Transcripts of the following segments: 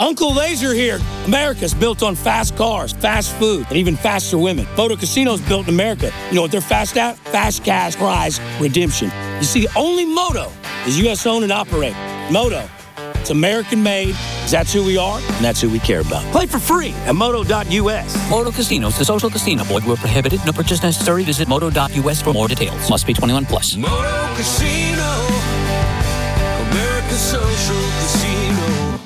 Uncle Laser here. America's built on fast cars, fast food, and even faster women. Moto Casino's built in America. You know what they're fast at? Fast cash prize redemption. You see, only Moto is U.S. owned and operated. Moto, it's American made, because that's who we are, and that's who we care about. Play for free at moto.us. Moto Casinos, the social casino. Void where prohibited. No purchase necessary. Visit moto.us for more details. Must be 21 plus. Moto Casino, America's social casino.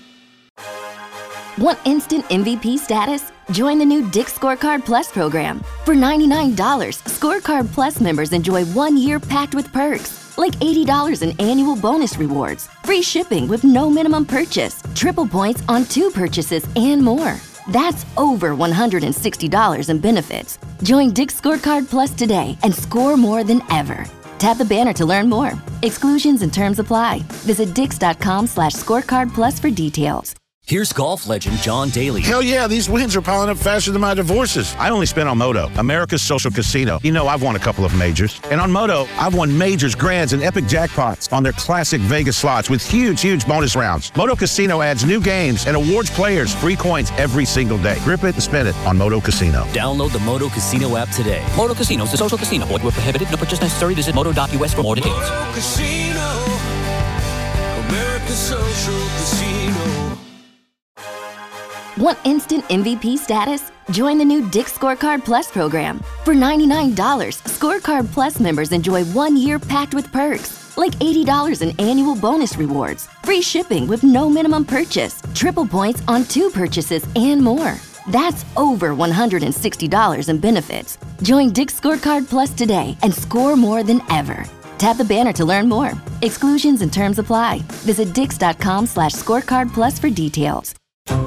Want instant MVP status? Join the new Dick's Scorecard Plus program. For $99, Scorecard Plus members enjoy 1 year packed with perks, like $80 in annual bonus rewards, free shipping with no minimum purchase, triple points on 2 purchases, and more. That's over $160 in benefits. Join Dick's Scorecard Plus today and score more than ever. Tap the banner to learn more. Exclusions and terms apply. Visit dix.com/scorecardplus for details. Here's golf legend John Daly. Hell yeah, these wins are piling up faster than my divorces. I only spent on Moto, America's social casino. You know, I've won a couple of majors. And on Moto, I've won majors, grands, and epic jackpots on their classic Vegas slots with huge bonus rounds. Moto Casino adds new games and awards players free coins every single day. Grip it and spin it on Moto Casino. Download the Moto Casino app today. Moto Casinos, the social casino. Void where prohibited. No purchase necessary. Visit moto.us for more details. Moto Casino, America's social casino. Want instant MVP status? Join the new Dick's Scorecard Plus program. For $99, Scorecard Plus members enjoy 1 year packed with perks, like $80 in annual bonus rewards, free shipping with no minimum purchase, triple points on 2 purchases, and more. That's over $160 in benefits. Join Dick's Scorecard Plus today and score more than ever. Tap the banner to learn more. Exclusions and terms apply. Visit dix.com/scorecardplus for details.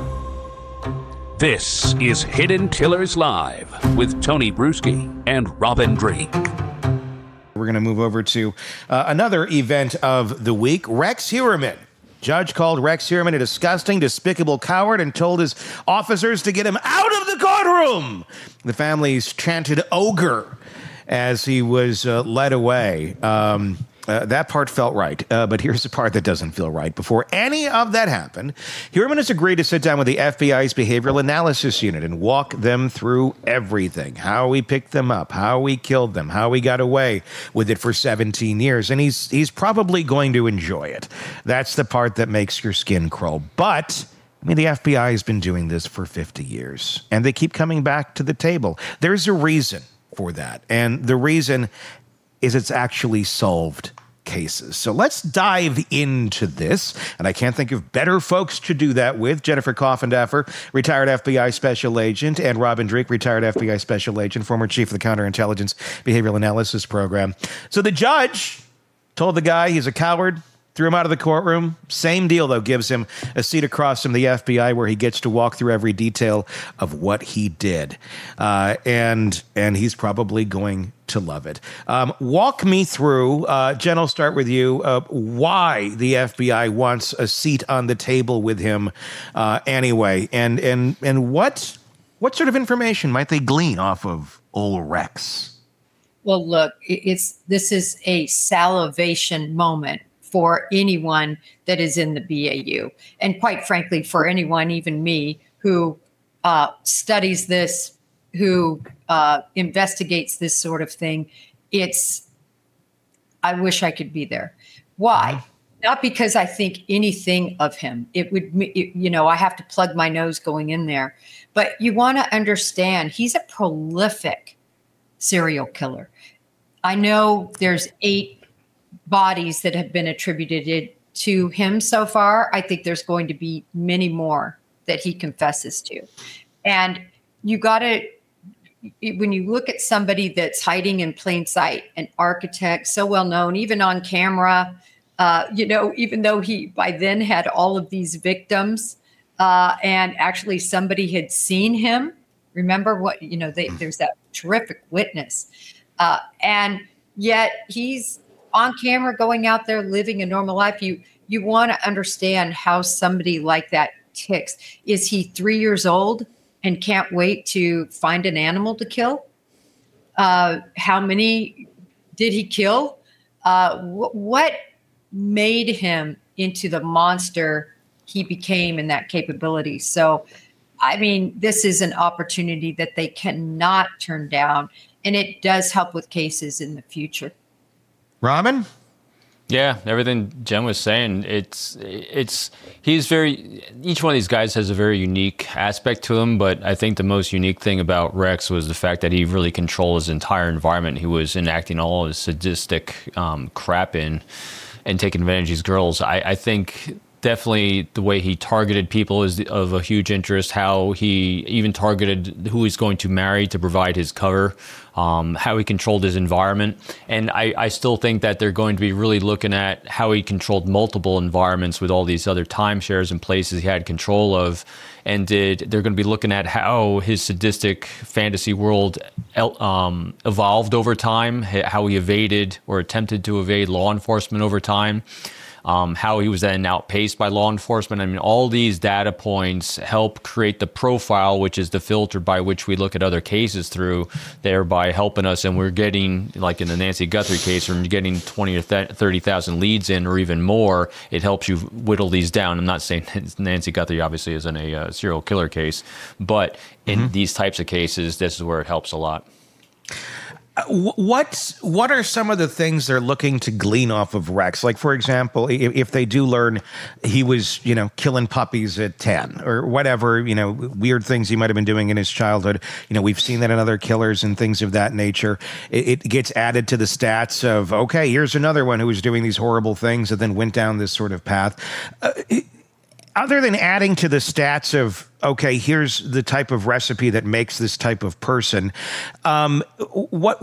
This is Hidden Killers Live with Tony Bruschi and Robin Drake. We're going to move over to another event of the week. Rex Heuermann. Judge called Rex Heuermann a disgusting, despicable coward and told his officers to get him out of the courtroom. The families chanted ogre as he was led away. That part felt right, but here's the part that doesn't feel right. Before any of that happened, Heuermann has agreed to sit down with the FBI's Behavioral Analysis Unit and walk them through everything. How we picked them up, how we killed them, how we got away with it for 17 years. And he's probably going to enjoy it. That's the part that makes your skin crawl. But I mean, the FBI has been doing this for 50 years, and they keep coming back to the table. There's a reason for that, and the reason is it's actually solved cases. So let's dive into this, and I can't think of better folks to do that with. Jennifer Coffindaffer, retired FBI Special Agent, and Robin Drake, retired FBI Special Agent, former Chief of the Counterintelligence Behavioral Analysis Program. So the judge told the guy he's a coward, threw him out of the courtroom. Same deal, though, gives him a seat across from the FBI where he gets to walk through every detail of what he did. And he's probably going to love it. Walk me through, Jen, I'll start with you, why the FBI wants a seat on the table with him anyway, and what sort of information might they glean off of old Rex? Well, look, this is a salivation moment for anyone that is in the BAU. And quite frankly, for anyone, even me, who studies this, who investigates this sort of thing, I wish I could be there. Why? Not because I think anything of him. I have to plug my nose going in there. But you want to understand, he's a prolific serial killer. I know there's 8 bodies that have been attributed to him so far. I think there's going to be many more that he confesses to. And you got to, when you look at somebody that's hiding in plain sight, an architect, so well known, even on camera, even though he by then had all of these victims, and actually somebody had seen him. Remember there's that terrific witness. And yet he's on camera going out there living a normal life. You want to understand how somebody like that ticks. Is he 3 years old and can't wait to find an animal to kill? How many did he kill? What made him into the monster he became and that capability. So, I mean, this is an opportunity that they cannot turn down, and it does help with cases in the future. Robin? Yeah, everything Jen was saying, each one of these guys has a very unique aspect to him, but I think the most unique thing about Rex was the fact that he really controlled his entire environment. He was enacting all his sadistic crap in and taking advantage of these girls. I think definitely the way he targeted people is of a huge interest, how he even targeted who he's going to marry to provide his cover, how he controlled his environment. And I still think that they're going to be really looking at how he controlled multiple environments with all these other timeshares and places he had control of. And they're going to be looking at how his sadistic fantasy world evolved over time, how he evaded or attempted to evade law enforcement over time. How he was then outpaced by law enforcement. I mean, all these data points help create the profile, which is the filter by which we look at other cases through, thereby helping us. And we're getting, like in the Nancy Guthrie case, we're getting 20 or 30,000 leads in or even more. It helps you whittle these down. I'm not saying Nancy Guthrie obviously isn't a serial killer case, but in these types of cases, this is where it helps a lot. What are some of the things they're looking to glean off of Rex? Like, for example, if they do learn he was, killing puppies at 10 or whatever, weird things he might have been doing in his childhood. We've seen that in other killers and things of that nature. It gets added to the stats of, okay, here's another one who was doing these horrible things and then went down this sort of path. Other than adding to the stats of, okay, here's the type of recipe that makes this type of person, what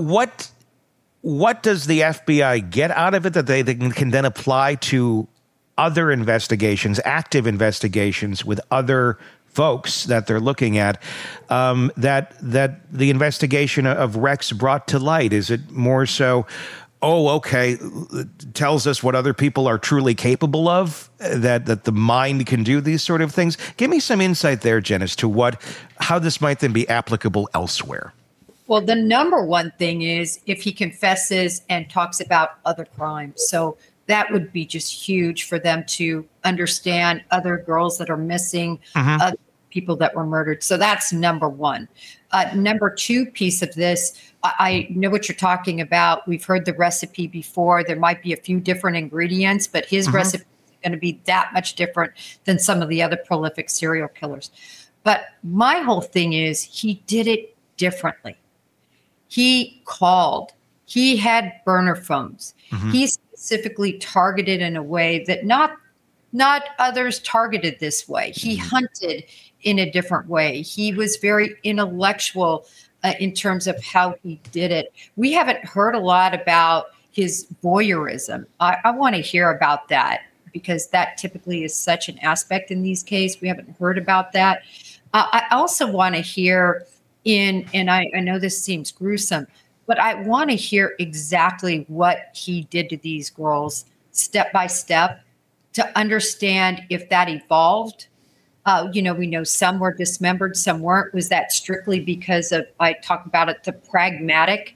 does the FBI get out of it that they can then apply to other investigations, active investigations with other folks that they're looking at, that the investigation of Rex brought to light? Is it more so, it tells us what other people are truly capable of, that the mind can do these sort of things? Give me some insight there, Jen, as to how this might then be applicable elsewhere. Well, the number one thing is if he confesses and talks about other crimes. So that would be just huge for them to understand other girls that are missing, other people that were murdered. So that's number one. Number two piece of this, I know what you're talking about. We've heard the recipe before. There might be a few different ingredients, but his recipe is going to be that much different than some of the other prolific serial killers. But my whole thing is he did it differently. He called. He had burner phones. He specifically targeted in a way that not others targeted this way. He hunted in a different way. He was very intellectual in terms of how he did it. We haven't heard a lot about his voyeurism. I want to hear about that because that typically is such an aspect in these cases. We haven't heard about that. I also want to hear and I know this seems gruesome, but I want to hear exactly what he did to these girls step by step to understand if that evolved. We know some were dismembered, some weren't. Was that strictly because of, I talk about it, the pragmaticness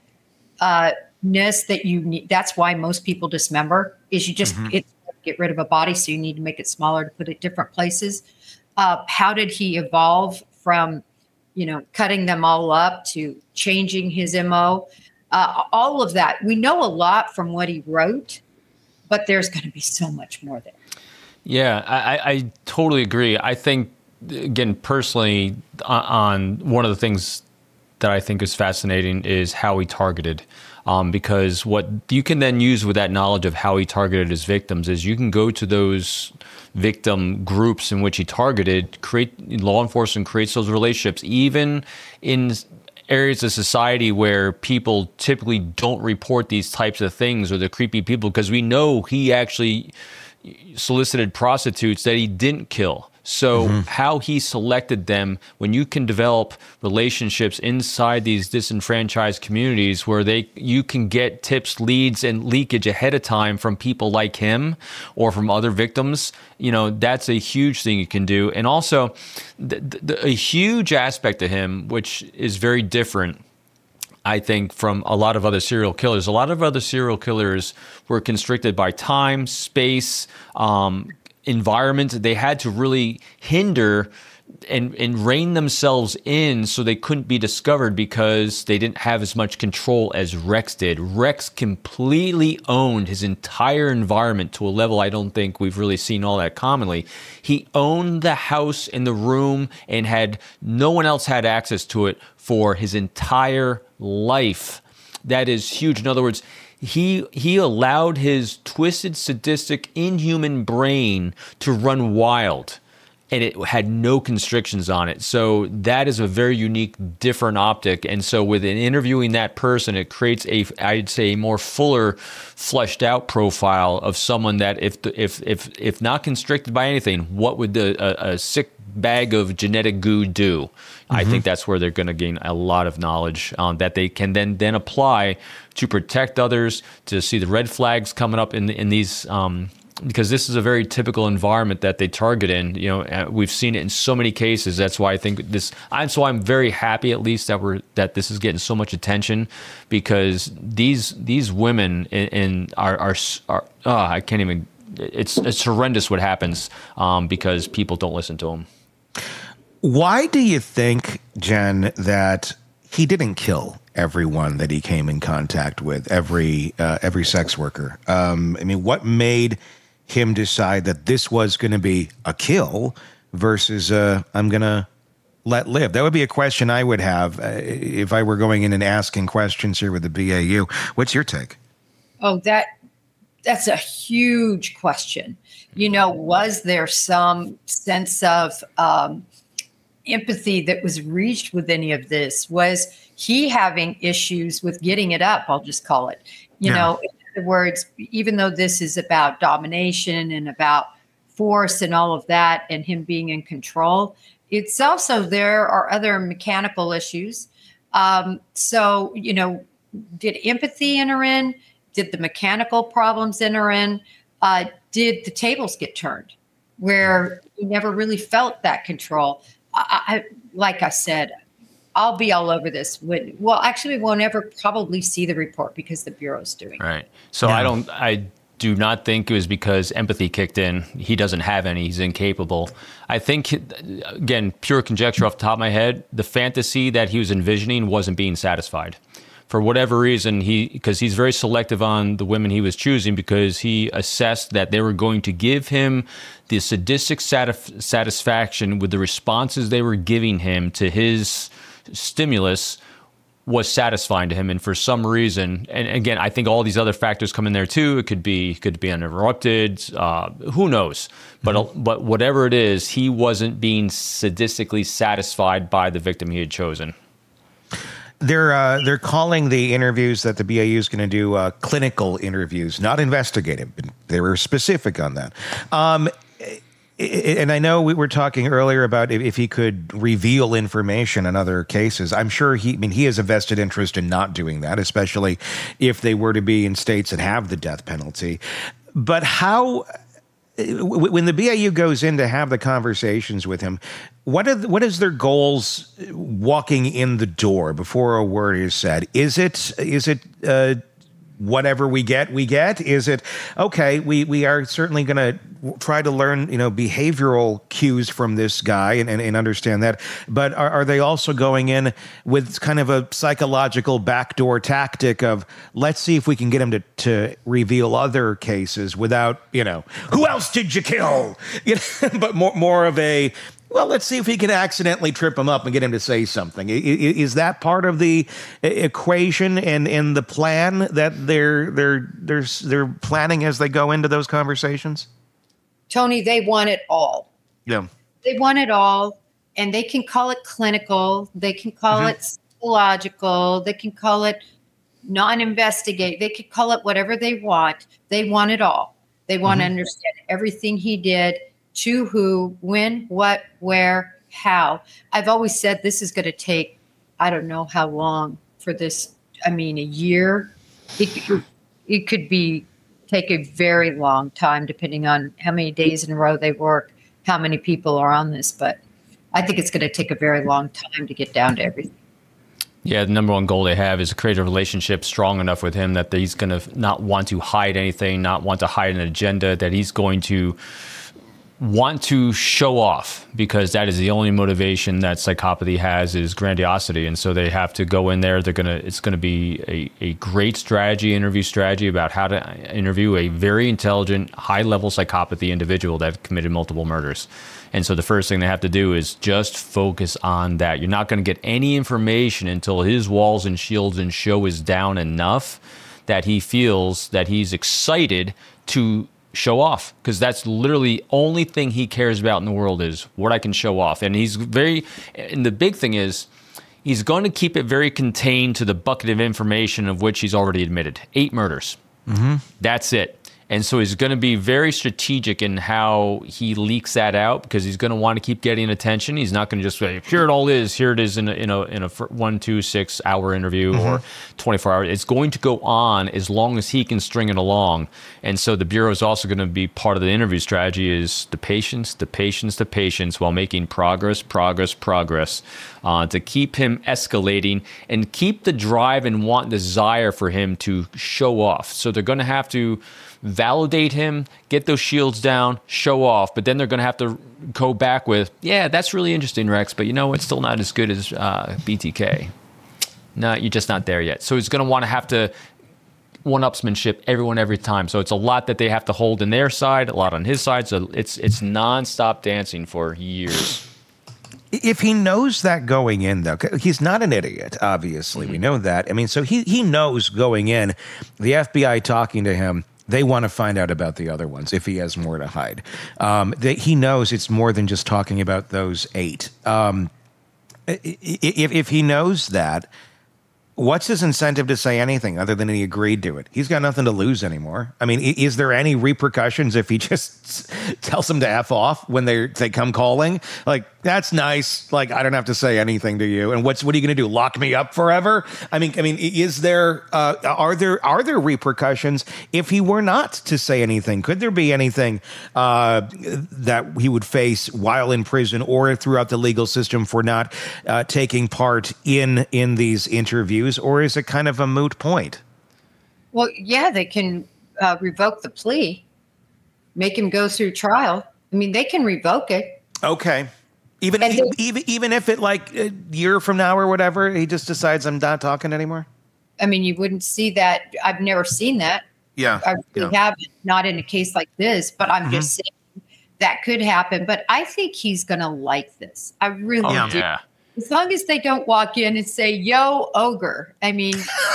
that you need? That's why most people dismember, is you just get rid of a body, so you need to make it smaller to put it different places. How did he evolve from, cutting them all up to changing his MO? All of that. We know a lot from what he wrote, but there's going to be so much more there. Yeah, I totally agree. I think, again, personally, on one of the things that I think is fascinating is how he targeted. Because what you can then use with that knowledge of how he targeted his victims is you can go to those victim groups in which he targeted, law enforcement creates those relationships, even in areas of society where people typically don't report these types of things or the creepy people, because we know he actually solicited prostitutes that he didn't kill. So how he selected them, when you can develop relationships inside these disenfranchised communities where you can get tips, leads, and leakage ahead of time from people like him or from other victims, that's a huge thing you can do. And also a huge aspect of him, which is very different, I think, from a lot of other serial killers. A lot of other serial killers were constricted by time, space, environment. They had to really hinder and rein themselves in so they couldn't be discovered because they didn't have as much control as Rex did. Rex completely owned his entire environment to a level I don't think we've really seen all that commonly. He owned the house and the room and no one else had access to it for his entire life. That is huge. In other words, he allowed his twisted, sadistic, inhuman brain to run wild. And it had no constrictions on it. So that is a very unique, different optic. And so within interviewing that person, it creates I'd say, a more fuller, fleshed out profile of someone that if not constricted by anything, what would a sick bag of genetic goo do? Mm-hmm. I think that's where they're going to gain a lot of knowledge that they can then apply to protect others, to see the red flags coming up in these because this is a very typical environment that they target in. We've seen it in so many cases. That's why I think I'm very happy at least that this is getting so much attention, because these women are I can't even. It's horrendous what happens because people don't listen to them. Why do you think, Jen, that he didn't kill everyone that he came in contact with, every sex worker? What made him decide that this was going to be a kill versus I'm going to let live? That would be a question I would have if I were going in and asking questions here with the BAU. What's your take? Oh, that's a huge question. Was there some sense of empathy that was reached with any of this? Was he having issues with getting it up? I'll just call it, In other words, even though this is about domination and about force and all of that and him being in control, it's also there are other mechanical issues. So, did empathy enter in? Did the mechanical problems enter in? Did the tables get turned where he never really felt that control? Like I said, I'll be all over this. We won't ever probably see the report because the Bureau's doing it. Right. So yeah. I do not think it was because empathy kicked in. He doesn't have any. He's incapable. I think, again, pure conjecture off the top of my head, the fantasy that he was envisioning wasn't being satisfied. For whatever reason, because he's very selective on the women he was choosing, because he assessed that they were going to give him the sadistic satisfaction with the responses they were giving him to his stimulus was satisfying to him. And for some reason, and again, I think all these other factors come in there too. It could be uninterrupted. Who knows? But whatever it is, he wasn't being sadistically satisfied by the victim he had chosen. They're calling the interviews that the BAU is going to do clinical interviews, not investigative. They were specific on that. And I know we were talking earlier about if he could reveal information in other cases. I'm sure he has a vested interest in not doing that, especially if they were to be in states that have the death penalty. But how, when the BAU goes in to have the conversations with him, what is their goals walking in the door before a word is said? Is it whatever we get? Is it, okay, we are certainly going to try to learn, behavioral cues from this guy and understand that. But are they also going in with kind of a psychological backdoor tactic of, let's see if we can get him to reveal other cases without, who else did you kill? But more of a, well, let's see if we can accidentally trip him up and get him to say something. Is that part of the equation and the plan that they're planning as they go into those conversations? Tony, they want it all. Yeah. They want it all, and they can call it clinical. They can call it psychological. They can call it non-investigate. They can call it whatever they want. They want it all. They want to understand everything he did, to who, when, what, where, how. I've always said this is going to take, I don't know how long for this. A year. It could take a very long time, depending on how many days in a row they work, how many people are on this. But I think it's going to take a very long time to get down to everything. Yeah, the number one goal they have is to create a relationship strong enough with him that he's going to not want to hide anything, not want to hide an agenda, that he's going to want to show off, because that is the only motivation that psychopathy has, is grandiosity. And so they have to go in there. It's going to be a great interview strategy about how to interview a very intelligent, high level psychopathy individual that committed multiple murders. And so the first thing they have to do is just focus on that. You're not going to get any information until his walls and shields and show is down enough that he feels that he's excited to show off, because that's literally the only thing he cares about in the world, is what I can show off. And and the big thing is, he's going to keep it very contained to the bucket of information of which he's already admitted 8 murders. Mm-hmm. That's it. And so he's going to be very strategic in how he leaks that out, because he's going to want to keep getting attention. He's not going to just say, here it is in a 1, 2, 6 hour interview or 24 hours. It's going to go on as long as he can string it along. And so the Bureau is also going to be part of the interview strategy, is the patience, while making progress, to keep him escalating and keep the drive and desire for him to show off. So they're going to have to validate him, get those shields down, show off, but then they're going to have to go back with, yeah, that's really interesting, Rex, but it's still not as good as BTK. No, you're just not there yet. So he's going to have to one-upsmanship everyone every time. So it's a lot that they have to hold in their side, a lot on his side. So it's nonstop dancing for years. If he knows that going in, though, he's not an idiot, obviously. We know that. I mean, so he knows going in, the FBI talking to him, they want to find out about the other ones if he has more to hide. He knows it's more than just talking about those 8. If he knows that, what's his incentive to say anything other than he agreed to it? He's got nothing to lose anymore. I mean, is there any repercussions if he just tells them to F off when they come calling? Like, that's nice. Like, I don't have to say anything to you. And what are you going to do? Lock me up forever? I mean, is there are there repercussions if he were not to say anything? Could there be anything that he would face while in prison or throughout the legal system for not taking part in these interviews? Or is it kind of a moot point? Well, yeah, they can revoke the plea, make him go through trial. I mean, they can revoke it. Okay. Even if it, like, a year from now or whatever, he just decides, I'm not talking anymore? I mean, you wouldn't see that. I've never seen that. Yeah. I really haven't, not in a case like this, but I'm just saying that could happen. But I think he's going to like this. I really do. Yeah. As long as they don't walk in and say, yo, ogre. I mean,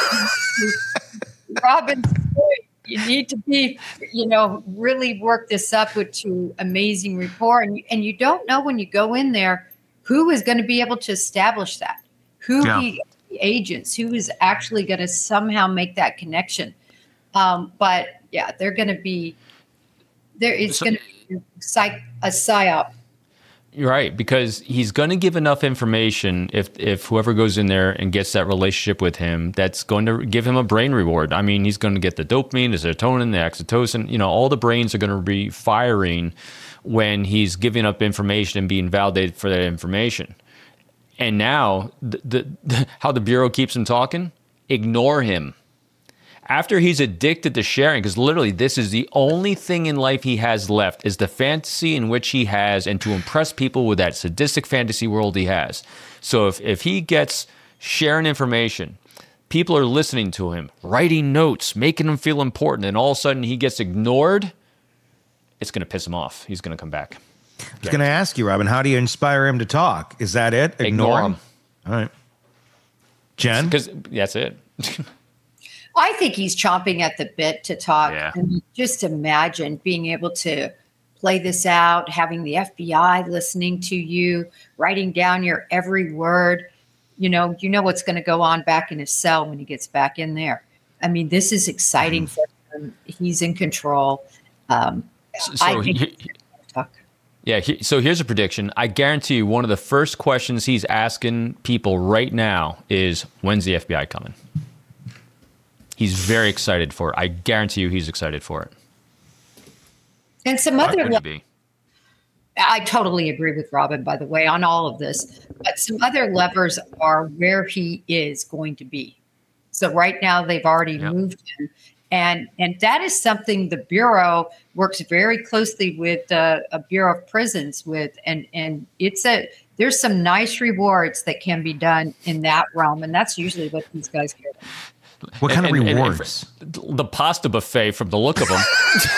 Robin, you need to be, really work this up to amazing rapport. And you don't know when you go in there who is going to be able to establish that, the agents, who is actually going to somehow make that connection. But yeah, they're going to be, it's going to be a psyop. You're right, because he's going to give enough information if whoever goes in there and gets that relationship with him, that's going to give him a brain reward. I mean, he's going to get the dopamine, the serotonin, the oxytocin. All the brains are going to be firing when he's giving up information and being validated for that information. And now, how the Bureau keeps him talking? Ignore him. After he's addicted to sharing, because literally this is the only thing in life he has left, is the fantasy in which he has, and to impress people with that sadistic fantasy world he has. So if he gets sharing information, people are listening to him, writing notes, making him feel important, and all of a sudden he gets ignored, it's going to piss him off. He's going to come back. I was going to ask you, Robin, how do you inspire him to talk? Is that it? Ignore him. All right. Jen? Because that's it. I think he's chomping at the bit to talk. Yeah. And just imagine being able to play this out, having the FBI listening to you, writing down your every word. You know what's going to go on back in his cell when he gets back in there. I mean, this is exciting for him. He's in control. I think talk. Yeah, so here's a prediction. I guarantee you one of the first questions he's asking people right now is, when's the FBI coming? He's very excited for it. I guarantee you he's excited for it. And some other... I totally agree with Robin, by the way, on all of this. But some other levers are where he is going to be. So right now they've already moved him. And that is something the Bureau works very closely with a Bureau of Prisons with, and there's some nice rewards that can be done in that realm, and that's usually what these guys get. What kind of rewards? The pasta buffet, from the look of them.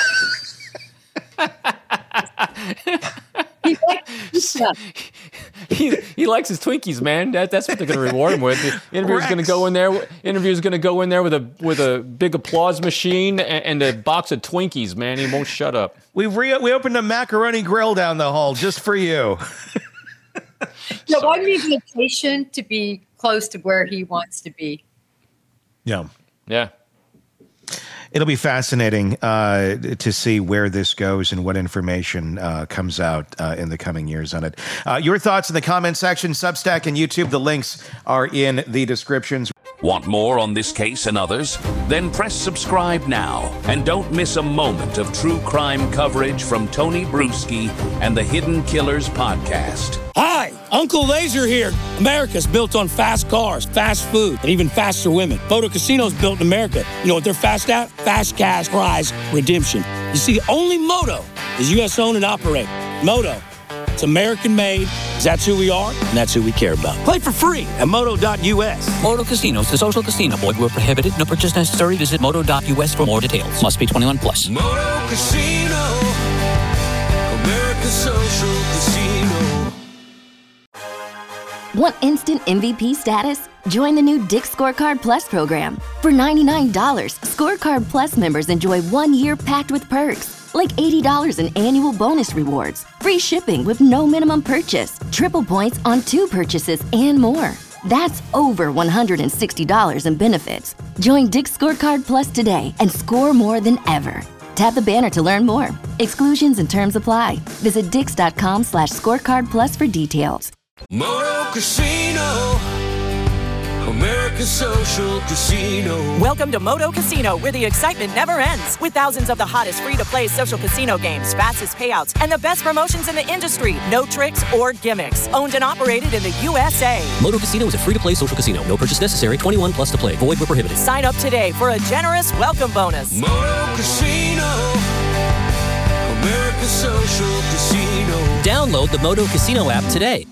He likes his Twinkies, man. That's what they're going to reward him with. The interviewer's going to go in there. Interviewer's going to go in there with a big applause machine and a box of Twinkies, man. He won't shut up. We opened a macaroni grill down the hall just for you. No, I need vacation to be close to where he wants to be. Yeah. It'll be fascinating to see where this goes and what information comes out in the coming years on it. Your thoughts in the comment section, Substack and YouTube. The links are in the descriptions. Want more on this case and others? Then press subscribe now and don't miss a moment of true crime coverage from Tony Bruschi and the Hidden Killers podcast. Hi, Uncle Laser here. America's built on fast cars, fast food, and even faster women. Moto Casino's built in America. You know what they're fast at? Fast cash, prize, redemption. You see, only Moto is U.S. owned and operated. Moto, it's American made. That's who we are, and that's who we care about. Play for free at moto.us. Moto Casino is a social casino. Void where prohibited. No purchase necessary. Visit moto.us for more details. Must be 21 plus. Moto Casino, America's social casino. Want instant MVP status? Join the new Dick's Scorecard Plus program. For $99, Scorecard Plus members enjoy 1 year packed with perks, like $80 in annual bonus rewards, free shipping with no minimum purchase, triple points on 2 purchases, and more. That's over $160 in benefits. Join Dick's Scorecard Plus today and score more than ever. Tap the banner to learn more. Exclusions and terms apply. Visit dix.com/scorecard plus for details. Moto Casino, America's social casino. Welcome to Moto Casino, where the excitement never ends. With thousands of the hottest free-to-play social casino games, fastest payouts, and the best promotions in the industry. No tricks or gimmicks. Owned and operated in the USA. Moto Casino is a free-to-play social casino. No purchase necessary. 21 plus to play. Void where prohibited. Sign up today for a generous welcome bonus. Moto Casino, America's social casino. Download the Moto Casino app today.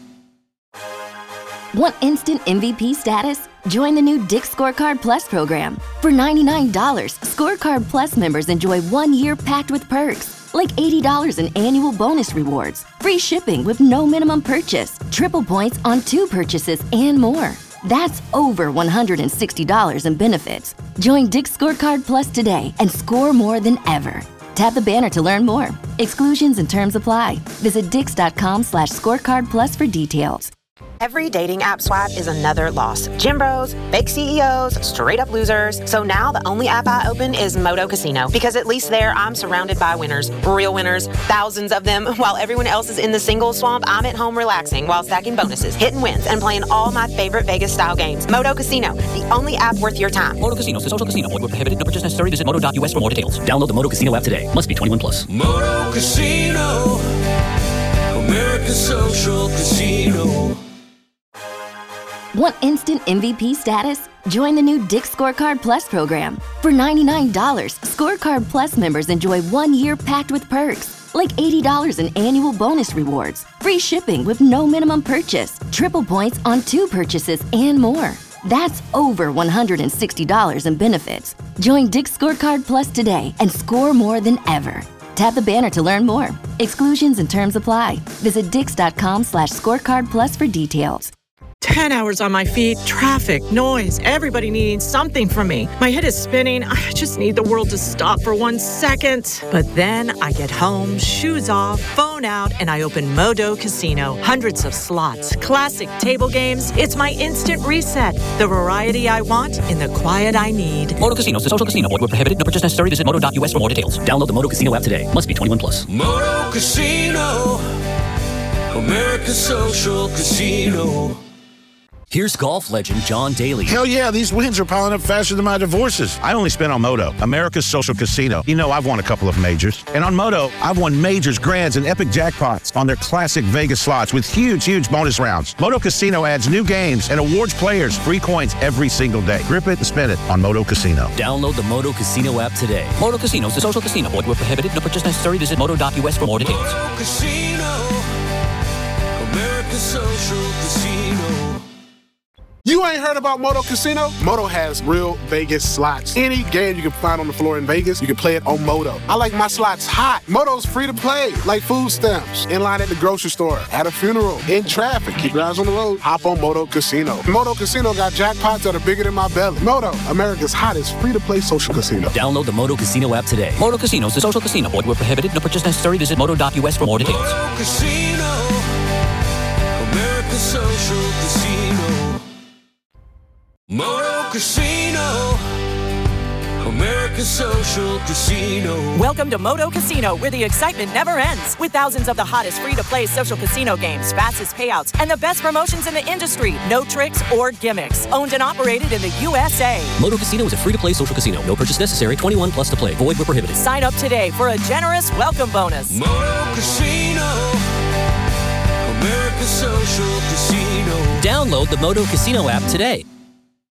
Want instant MVP status? Join the new Dick's Scorecard Plus program. For $99, Scorecard Plus members enjoy 1 year packed with perks, like $80 in annual bonus rewards, free shipping with no minimum purchase, triple points on 2 purchases, and more. That's over $160 in benefits. Join Dick's Scorecard Plus today and score more than ever. Tap the banner to learn more. Exclusions and terms apply. Visit dix.com/scorecard plus for details. Every dating app swipe is another loss. Gym bros, fake CEOs, straight up losers. So now the only app I open is Moto Casino, because at least there I'm surrounded by winners, real winners, thousands of them. While everyone else is in the single swamp, I'm at home relaxing while stacking bonuses, hitting wins, and playing all my favorite Vegas style games. Moto Casino, the only app worth your time. Moto Casino is a social casino. Void where prohibited. No purchase necessary. Visit moto.us for more details. Download the Moto Casino app today. Must be 21 plus. Moto Casino, America's social casino. Want instant MVP status? Join the new Dick's Scorecard Plus program. For $99, Scorecard Plus members enjoy 1 year packed with perks, like $80 in annual bonus rewards, free shipping with no minimum purchase, triple points on 2 purchases, and more. That's over $160 in benefits. Join Dick's Scorecard Plus today and score more than ever. Tap the banner to learn more. Exclusions and terms apply. Visit dix.com/scorecard plus for details. 10 hours on my feet, traffic, noise, everybody needing something from me. My head is spinning. I just need the world to stop for 1 second. But then I get home, shoes off, phone out, and I open Moto Casino. Hundreds of slots, classic table games. It's my instant reset. The variety I want in the quiet I need. Moto Casino is a social casino. Void where prohibited. No purchase necessary. Visit moto.us for more details. Download the Moto Casino app today. Must be 21 plus. Moto Casino, America's social casino. Here's golf legend John Daly. Hell yeah, these wins are piling up faster than my divorces. I only spent on Moto, America's social casino. You know I've won a couple of majors. And on Moto, I've won majors, grands, and epic jackpots on their classic Vegas slots with huge bonus rounds. Moto Casino adds new games and awards players free coins every single day. Grip it and spin it on Moto Casino. Download the Moto Casino app today. Moto Casino is a social casino. Void where prohibited. No purchase necessary. Visit moto.us for more details. Moto Casino, America's social casino. You ain't heard about Moto Casino? Moto has real Vegas slots. Any game you can find on the floor in Vegas, you can play it on Moto. I like my slots hot. Moto's free to play, like food stamps, in line at the grocery store, at a funeral, in traffic. Keep your eyes on the road. Hop on Moto Casino. Moto Casino got jackpots that are bigger than my belly. Moto, America's hottest free-to-play social casino. Download the Moto Casino app today. Moto Casino is a social casino. Void where prohibited. No purchase necessary. Visit moto.us for more details. Moto Casino, America's social casino. Moto Casino, America's social casino. Welcome to Moto Casino, where the excitement never ends. With thousands of the hottest free-to-play social casino games, fastest payouts, and the best promotions in the industry. No tricks or gimmicks. Owned and operated in the USA. Moto Casino is a free-to-play social casino. No purchase necessary. 21 plus to play. Void where prohibited. Sign up today for a generous welcome bonus. Moto Casino, America's social casino. Download the Moto Casino app today.